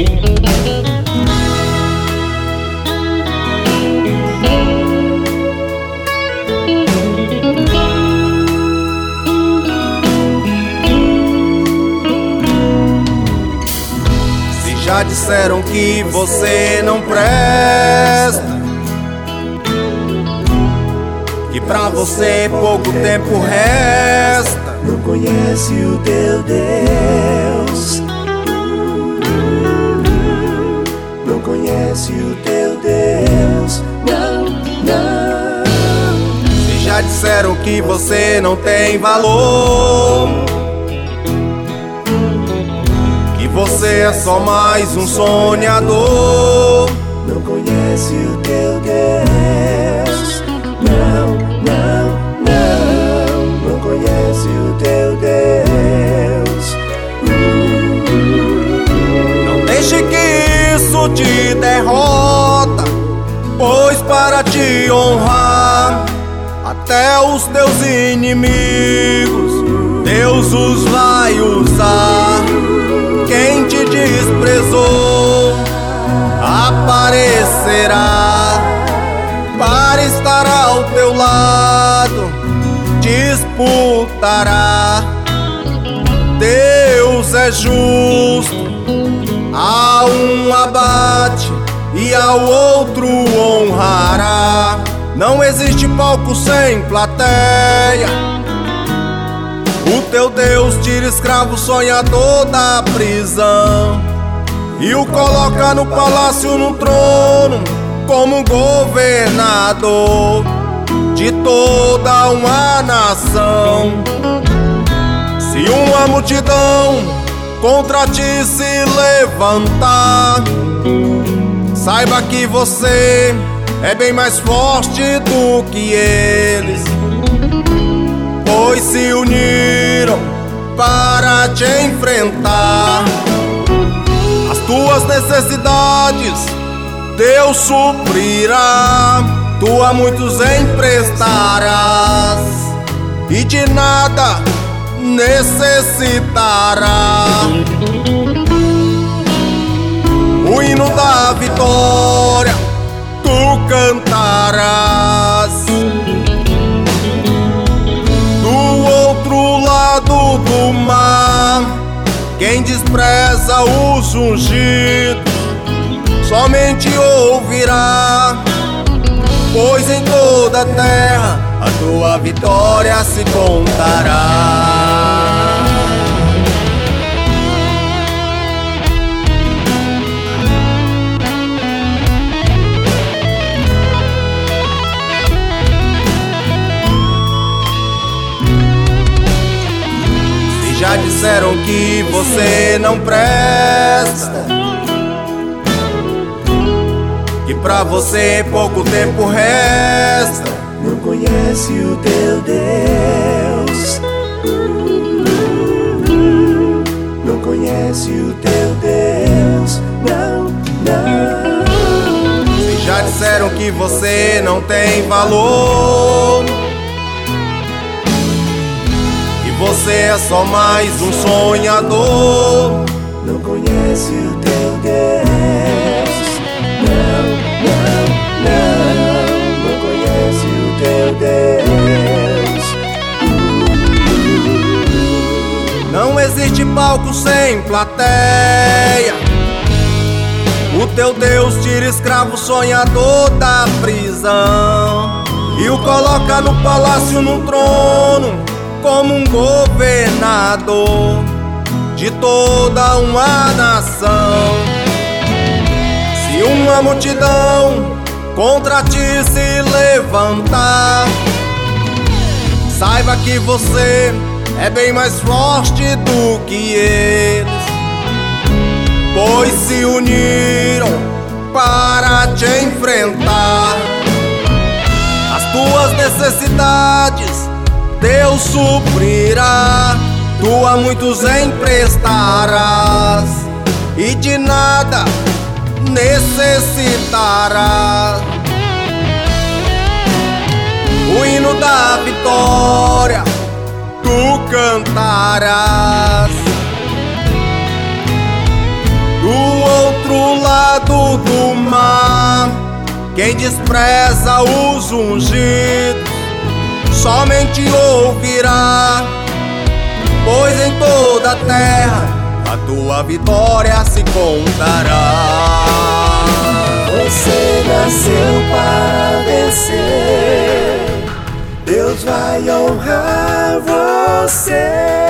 Já disseram que você não presta, que pra você pouco tempo resta. Não conhece o teu Deus, não conhece o teu Deus, não, não. Se já disseram que você não tem valor, você é só mais um sonhador. Não conhece o teu Deus, não, não, não. Não conhece o teu Deus. Não deixe que isso te derrota, pois para te honrar até os teus inimigos Deus os vai usar. Quem te desprezou aparecerá para estar ao teu lado, disputará. Deus é justo, a um abate e ao outro honrará. Não existe palco sem plateia. O teu Deus tira escravo sonhador da prisão e o coloca no palácio, no trono, como governador de toda uma nação. Se uma multidão contra ti se levantar, saiba que você é bem mais forte do que eles, pois se uniram para te enfrentar. As tuas necessidades Deus suprirá, tu a muitos emprestarás e de nada necessitará. O hino da vitória tu cantarás. Do mar, quem despreza os ungidos somente ouvirá, pois em toda a terra a tua vitória se contará. Já disseram que você não presta, que pra você pouco tempo resta. Não conhece o teu Deus, não conhece o teu Deus, não, não. Se já disseram que você não tem valor, você é só mais um sonhador. Não conhece o teu Deus, não, não, não. Não conhece o teu Deus. Não existe palco sem plateia. O teu Deus tira escravo sonhador da prisão e o coloca no palácio, no trono, como um governador de toda uma nação. Se uma multidão contra ti se levantar, saiba que você é bem mais forte do que eles, pois se uniram para te enfrentar. As tuas necessidades Deus suprirá, tu a muitos emprestarás e de nada necessitarás. O hino da vitória tu cantarás, do outro lado do mar. Quem despreza os ungidos somente ouvirá, pois em toda a terra a tua vitória se contará. Você nasceu para vencer, Deus vai honrar você.